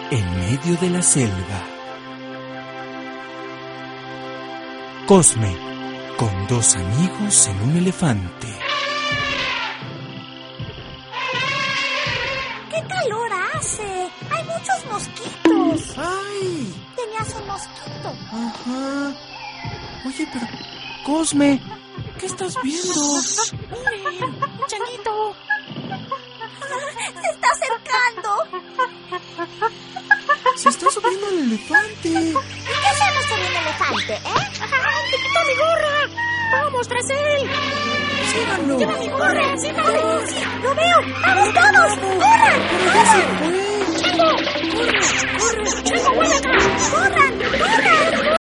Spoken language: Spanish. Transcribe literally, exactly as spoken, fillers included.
en medio de la selva. Cosme, con dos amigos en un elefante. ¡Qué calor hace! ¡Hay muchos mosquitos! ¡Ay! Tenías un mosquito. Ajá. Oye, pero... Cosme, ¿qué estás viendo? ¡Miren! ¡Un changuito! ¡Se está acercando! Se está subiendo el elefante. ¿Y qué hacemos con un elefante, eh? ¡Ay, te quitó mi gorra! ¡Vamos tras él! ¡Síganlo! ¡Lleva mi gorra! ¡Síganlo! ¡Sí! ¡Lo veo! ¡Vamos todos! ¡Corran! ¡Pero ya se fue! ¡Chango! ¡Corre! ¡Corre! ¡Chango, vuelve acá! ¡Corran! ¡Corran!